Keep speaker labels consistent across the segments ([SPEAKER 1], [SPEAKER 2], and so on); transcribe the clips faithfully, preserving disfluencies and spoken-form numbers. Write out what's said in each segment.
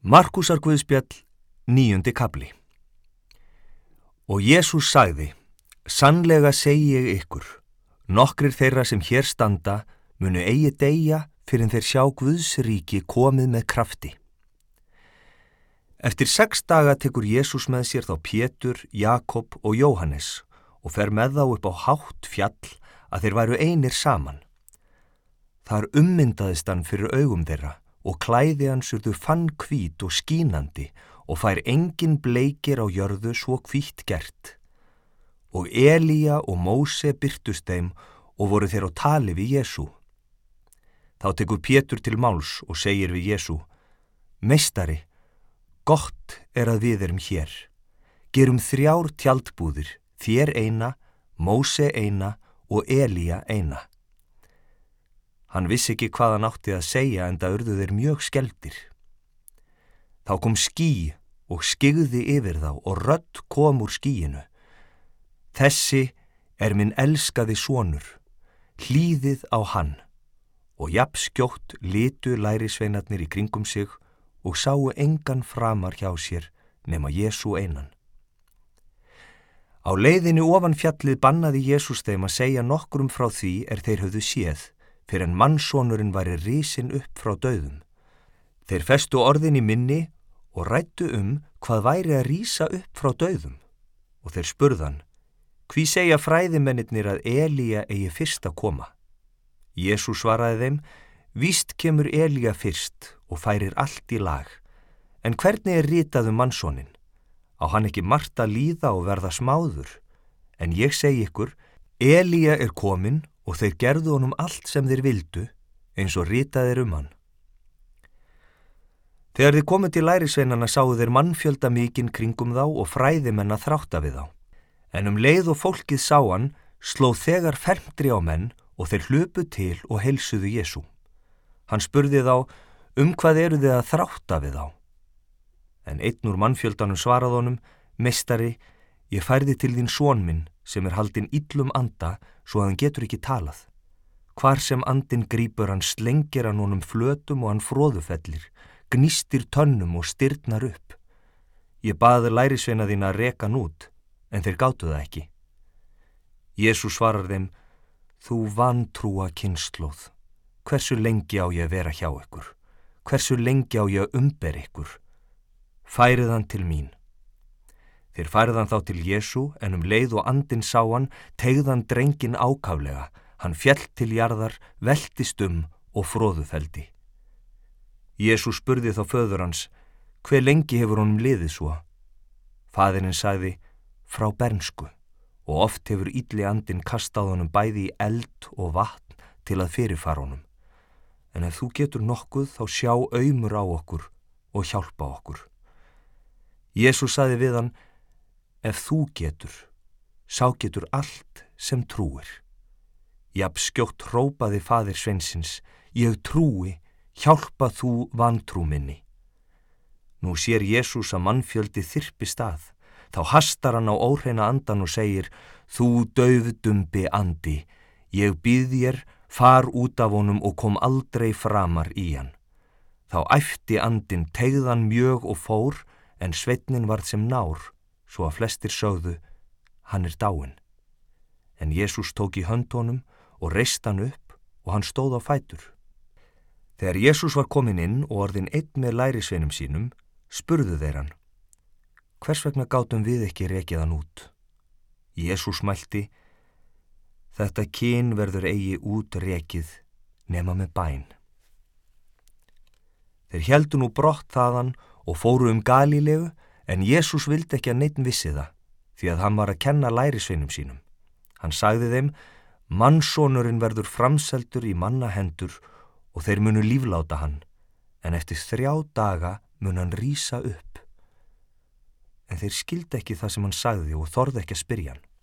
[SPEAKER 1] Markúsarguðspjall, níundi kafli. Og Jesús sagði: Sannlega segi ég ykkur, nokkrir þeirra sem hér standa munu eigi deyja fyrr en þeir sjá Guðs ríki komið með krafti. Eftir sex daga tekur Jesús með sér þá Pétur, Jakob og Jóhannes og fer með þá upp á hátt fjall að þeir væru einir saman. Þar ummyndaðist hann fyrir augum þeirra og klæði hans urðu fannhvít og skínandi og fær engin bleikir á jörðu svo hvítt gert. Og Elía og Móse birtust þeim og voru þeir á tali við Jesú. Þá tekur Pétur til máls og segir við Jesú: Meistari, gott er að við erum hér. Gerum þrjár tjaldbúðir, þér eina, Móse eina og Elía eina. Hann vissi ekki hvað hann átti að segja enda urðu þeir mjög skelfdir. Þá kom ský og skyggði yfir þá og rödd kom úr skýinu: Þessi er minn elskaði sonur, hlýðið á hann. Og jafnskjótt litu lærisveinarnir í kringum sig og sáu engan framar hjá sér nema Jesú einan. Á leiðinni ofan fjallið bannaði Jesús þeim að segja nokkrum frá því er þeir höfðu séð, fyrir en mannssonurinn væri risinn upp frá dauðum. Þeir festu orðin í minni og ræddu um hvað væri að rísa upp frá dauðum. Og þeir spurðan: Hví segja fræðimennirnir að Elía eigi fyrst að koma? Jesús svaraði þeim: Víst kemur Elía fyrst og færir allt í lag. En hvernig er ritað um mannssoninn? Á hann ekki margt að líða og verða smáður? En ég segi ykkur, Elía er kominn og þeir gerðu honum allt sem þeir vildu, eins og ritað er um hann. Þegar þeir komu til lærisveinana sáu þeir mannfjölda mikinn kringum þá og fræðimenn að þrátta við þá. En um leið og fólkið sá hann, sló þegar fermdri á menn og þeir hlupu til og heilsuðu Jesú. Hann spurði þá: Um hvað eru þið að þrátta við þá? En einn úr mannfjöldanum svaraði honum: Meistari, ég færði til þín son minn sem er haldinn illum anda svo að hann getur ekki talað. Hvar sem andinn grípur hann slengir hann honum flötum og hann froðufellir, gnýstir tönnum og stirðnar upp. Ég baði lærisveina þína að reka hann út, en þeir gátu það ekki. Jesús svarar þeim: Þú vantrúa kynslóð, hversu lengi á ég að vera hjá ykkur? Hversu lengi á ég að umber ykkur? Færið hann til mín. Þeir færið hann þá til Jesú, en um leið og andinn sá hann, teygði hann drenginn ákaflega. Hann féll til jarðar, veltist um og froðufeldi. Jesú spurði þá föður hans: Hve lengi hefur honum liðið svo? Faðirinn sagði: Frá bernsku, og oft hefur illi andinn kastað honum bæði í eld og vatn til að fyrirfara honum. En ef þú getur nokkuð, þá sjá aumur á okkur og hjálpa okkur. Jesú sagði við hann: Ef þú getur, sá getur allt sem trúir. Jafn skjótt hrópaði faðir sveinsins: Ég trúi, hjálpa þú vantrú minni. Nú sér Jesús að mannfjöldi þyrpist að. Þá hastar hann á óhreina andan og segir: Þú daufdumbi andi, ég býð þér, far út af honum og kom aldrei framar í hann. Þá æpti andinn, teygði hann mjög og fór, en sveinninn varð sem nár, svo að flestir sögðu: Hann er dáinn. En Jesús tók í hönd honum og reist hann upp og hann stóð á fætur. Þegar Jesús var kominn inn og orðinn einn með lærisveinum sínum, spurðu þeir hann: Hvers vegna gátum við ekki rekið hann út? Jesús mælti: Þetta kyn verður eigi út rekið nema með bæn. Þeir héldu nú brott þaðan og fóru um Galíleu, en Jesús vildi ekki að neinn vissi það, því að hann var að kenna lærisveinum sínum. Hann sagði þeim: Mannssonurinn verður framseldur í manna hendur og þeir munu lífláta hann, en eftir þrjá daga mun hann rísa upp. En þeir skildu ekki það sem hann sagði og þorðu ekki að spyrja hann.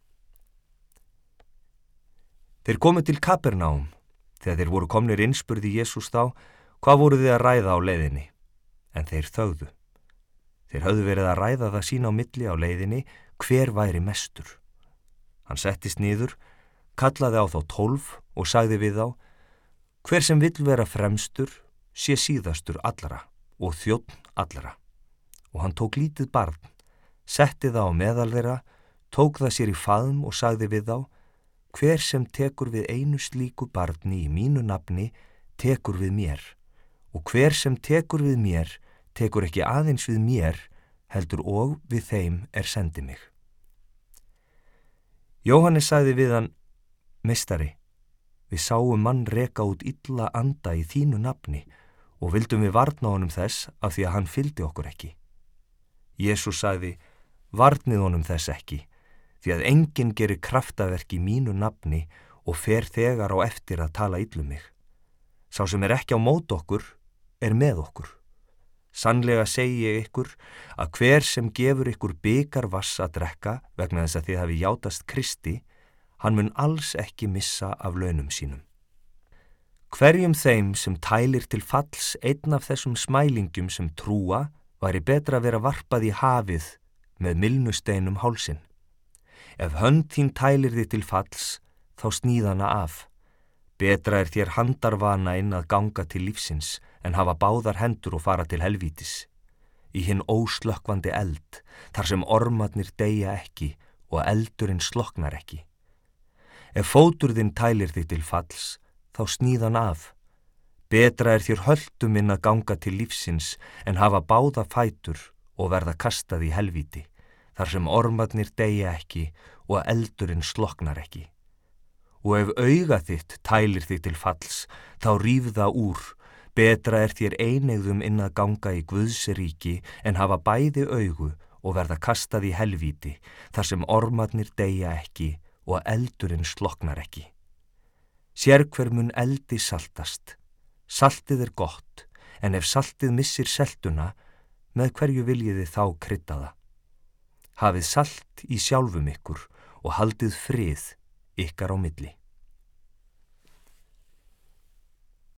[SPEAKER 1] Þeir komu til Kapernaum. Þegar þeir voru komnir inn spurði Jesús þá: Hvað voru þið að ræða á leiðinni? En þeir þögðu. Þeir höfðu verið að ræða það sín á milli á leiðinni hver væri mestur. Hann settist niður, kallaði á þá tólf og sagði við þá: Hver sem vill vera fremstur, sé síðastur allra og þjónn allra. Og hann tók lítið barn, setti það á meðal þeirra, tók það sér í faðm og sagði við þá: hver sem tekur við einu slíku barni í mínu nafni, tekur við mér, og hver sem tekur við mér, tekur ekki aðeins við mér, heldur og við þeim er sendi mig. Jóhannes sagði við hann: meistari, við sáum mann reka út illa anda í þínu nafni og vildum við varna honum þess af því að hann fylgdi okkur ekki. Jesús sagði: varnið honum þess ekki, því að enginn gerir kraftaverk í mínu nafni og fer þegar á eftir að tala illa um mig. Sá sem er ekki á mót okkur er með okkur. Sannlega segi ég ykkur að hver sem gefur ykkur bikar vass að drekka vegna þess að þið hafi játast Kristi, hann mun alls ekki missa af launum sínum. Hverjum þeim sem tælir til falls einn af þessum smælingjum sem trúa, væri betra að vera varpað í hafið með mylnusteinum hálsinn. Ef hönd þín tælir þig til falls, þá sníð hana af. Betra er þér handarvana inn að ganga til lífsins en hafa báðar hendur og fara til helvítis, í hinn óslökkvandi eld, þar sem ormarnir deyja ekki og eldurinn slokknar ekki. Ef fótur þinn tælir þig til falls, þá sníð hann af. Betra er þér höldum inn að ganga til lífsins en hafa báða fætur og verða kastað í helvíti, þar sem ormarnir deyja ekki og eldurinn slokknar ekki. Og ef auga þitt tælir þig til falls, þá ríf það úr. Betra er þér einegðum inn að ganga í Guðs ríki en hafa bæði augu og verða kastað í helvíti, þar sem ormarnir deyja ekki og eldurinn slokknar ekki. Sérhver mun eldi saltast. Saltið er gott, en ef saltið missir seltuna, með hverju viljið þið þá krydda það? Hafið salt í sjálfum ykkur og haldið frið ykkar á milli.